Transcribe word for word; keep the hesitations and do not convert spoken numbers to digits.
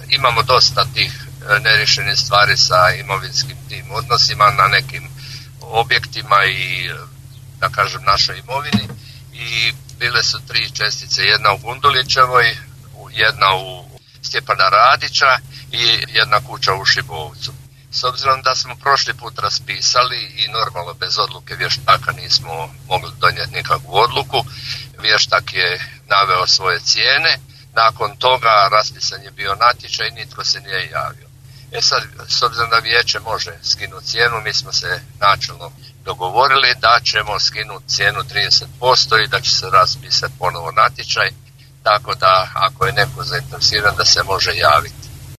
imamo dosta tih nerješenih stvari sa imovinskim tim odnosima na nekim objektima i, da kažem, našoj imovini. I bile su tri čestice, jedna u Gundulićevoj, jedna u Stjepana Radića i jedna kuća u Šibovcu. S obzirom da smo prošli put raspisali i normalno bez odluke vještaka nismo mogli donijeti nikakvu odluku, vještak je naveo svoje cijene, nakon toga raspisan je bio natječaj i nitko se nije javio. E sad, s obzirom da vijeće može skinuti cijenu, mi smo se načelno dogovorili da ćemo skinuti cijenu trideset posto i da će se raspisati ponovo natječaj, tako da ako je neko zainteresiran da se može javiti.